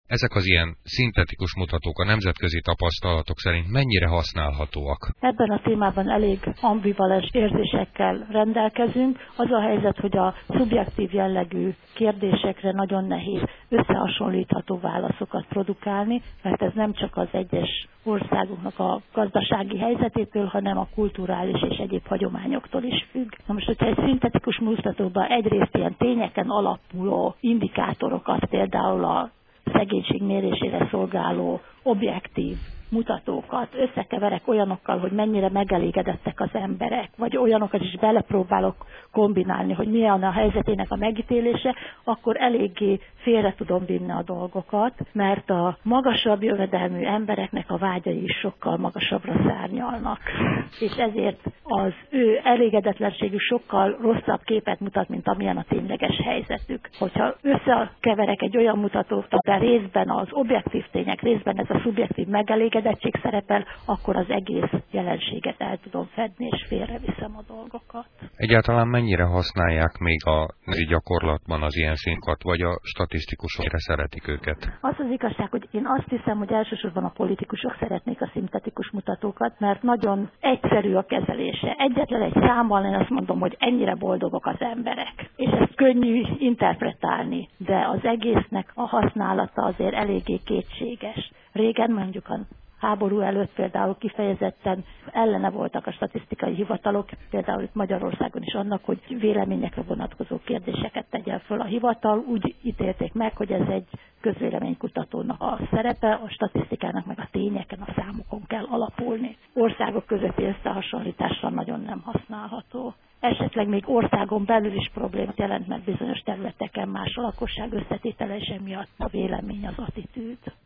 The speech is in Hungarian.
Ezek az ilyen szintetikus mutatók a nemzetközi tapasztalatok szerint mennyire használhatóak? Ebben a témában elég ambivalens érzésekkel rendelkezünk. Az a helyzet, hogy a szubjektív jellegű kérdésekre nagyon nehéz összehasonlítható válaszokat produkálni, mert ez nem csak az egyes országoknak a gazdasági helyzetétől, hanem a kulturális és egyéb hagyományoktól is függ. Na most, hogyha egy szintetikus mutatóban egyrészt ilyen tényeken alapuló indikátorokat, például a szegénység mérésére szolgáló objektív mutatókat összekeverek olyanokkal, hogy mennyire megelégedettek az emberek, vagy olyanokat is belepróbálok kombinálni, hogy milyen a helyzetének a megítélése, akkor eléggé félre tudom vinni a dolgokat, mert a magasabb jövedelmű embereknek a vágyai is sokkal magasabbra szárnyalnak. És ezért az ő elégedetlenségük sokkal rosszabb képet mutat, mint amilyen a tényleges helyzetük. Hogyha összekeverek egy olyan mutatót, amiben részben az objektív tények, részben ez a szubjektív megelégedettség szerepel, akkor az egész jelenséget el tudom fedni, és félreviszem a dolgokat. Egyáltalán mennyire használják még a gyakorlatban az ilyen színkat, vagy a statisztikusok mennyire szeretik őket? Az az igazság, hogy én azt hiszem, hogy elsősorban a politikusok szeretnék a szintetikus mutatókat, mert nagyon egyszerű a kezelése. Egyetlen egy számmal én azt mondom, hogy ennyire boldogok az emberek. És ezt könnyű interpretálni, de az egésznek a használata azért eléggé kétséges. Régen mondjuk a háború előtt például kifejezetten ellene voltak a statisztikai hivatalok, például itt Magyarországon is annak, hogy véleményekre vonatkozó kérdéseket tegyen föl a hivatal. Úgy ítélték meg, hogy ez egy közvéleménykutatónak a szerepe, a statisztikának meg a tényeken, a számokon kell alapulni. Országok közötti összehasonlításra nagyon nem használható. Esetleg még országon belül is problémát jelent, mert bizonyos területeken más a lakosság összetétele, és emiatt a vélemény, az attitűd.